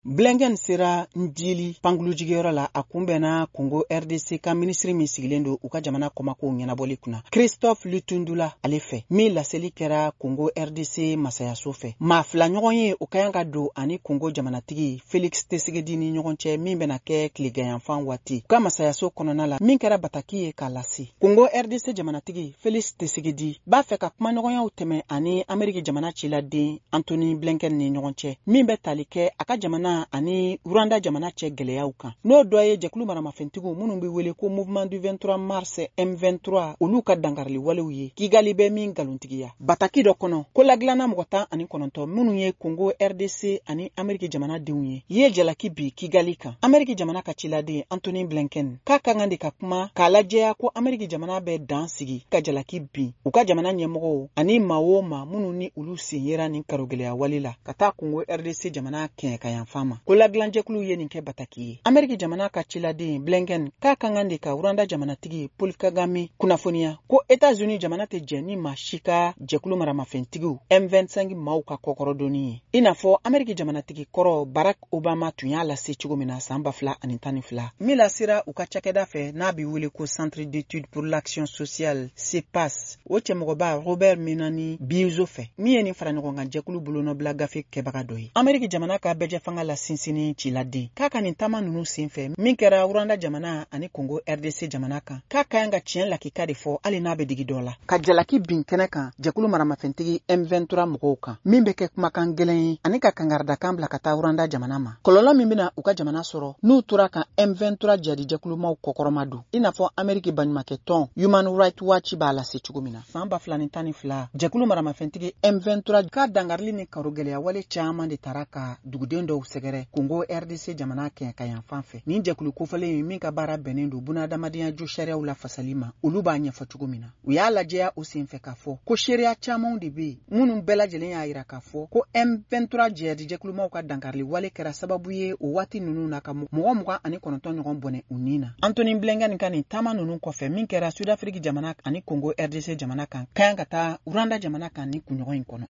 Blinken sera njili pangulujigiyɔrɔ la a kunbɛnna Congo RDC ka ministri min sigilen don u ka jamana kɔmakow ɲɛnabɔli kunna. Christophe Lutundula ale fɛ min laseli kɛra Congo RDC masayaso fɛ. Maa fila ɲɔgɔn ye o ka yan ka don ani Congo jamanatigi Félix Tshisekedi ni ɲɔgɔn cɛ min bɛna kɛ tileganyanfan waati. U ka masayaso kɔnɔna la min kɛra bataki ye k'a lase. Congo RDC jamanatigi Félix Tshisekedi b'a fɛ ka kuma ɲɔgɔnyaw tɛmɛ ani Ameriki jamana ciladen Anthony Blinken ni ɲɔgɔn cɛ min bɛ tali kɛ a ka jamana ani Rwanda jamana cɛ gɛlɛyaw kan. N'o dɔ ye jɛkulu maramafɛntigiw minnu bɛ wele ko Mouvement du 23 mars M23 olu ka dangarili walew ye Kigali bɛ min galontigiya. Bataki dɔ kɔnɔ ko ladilanna mɔgɔ 19 minnu ye Congo RDC ani Ameriki jamana denw ye jalaki bi Kigali kan. Ameriki jamana ka ciladen Anthony Blinken k'a ka kan de ka kuma k'a lajɛya ko Ameriki jamana bɛ dan sigi ka jalaki bin u ka jamana ɲɛmɔgɔw ani maa o maa minnu ni olu sen yera nin karogɛlɛya wale la ka taa Congo RDC jamana kɛɲɛ ka yanfan ma. Ko ladilanjɛkulu ye nin kɛ bataki ye. Ameriki jamana ka ciladen Blinken k'a ka kan de ka Rwanda jamanatigi Paul Kagame kunnafoniya ko États-Unis jamana tɛ jɛn ni maa si ka jɛkulu maramafɛntigiw M25 maaw ka kɔkɔrɔdonni ye. I n'a fɔ Ameriki jamanatigi kɔrɔ Barack Obama tun y'a lase cogo min na san 2012. Min lasera u ka cakɛda fɛ n'a bɛ wele ko Centre d'études pour l'action sociale CEPAS o cɛmɔgɔba Robert Minani Biuzo fɛ min ye nin fara ɲɔgɔn kan jɛkulu bolonɔbila gafe kɛbaga dɔ ye. Ameriki jamana ka bɛjɛ fanga la sinsini ciladen k'a ka nin taama ninnu senfɛ min kɛra Rwanda jamana ani Congo RDC jamana kan k'a ka yan ka tiɲɛ lakika de fɔ hali n'a bɛ digi dɔ la ka jalaki bin kɛnɛ kan jɛkulu maramafɛntigi M23 mɔgɔw kan min bɛ kɛ kumakan gɛlɛn ye ani ka kangaridakan bila ka taa Rwanda jamana ma. Kɔlɔlɔ min bɛna u ka jamana sɔrɔ n'u tora ka M23 jadi jɛkulumaw kɔkɔrɔma don i n'a fɔ Ameriki baɲumankɛ tɔn Human Rights Watch b'a lase cogo min na. San 2012 jɛkulu maramafɛntigi M23 ka dangarili ni karogɛlɛya wale caman de tara ka duguden dɔw sɛgɛrɛ Congo RDC jamana kɛɲɛ ka yanfan fɛ. Nin jɛkulu kofɔlen ye min ka baara bɛnnen don bunadamadenya jo sariyaw la fasali ma olu b'a ɲɛfɔ cogo min na. U y'a lajɛya o senfɛ k'a fɔ ko sariya camanw de bɛ yen minnu bɛɛ lajɛlen y'a yira k'a fɔ ko M23 jadi jɛkulumaw ka dangarili wale kɛra sababu ye o waati ninnu na ka mɔgɔ 29 ɲɔgɔn bɔnɛ u ni na. Anthony Blinken ka nin taama ninnu kɔfɛ min kɛra Sud-Afrique jamana ani Congo RDC jamana kan ka yan ka taa Rwanda jamana kan ni kunɲɔgɔn in kɔnɔ.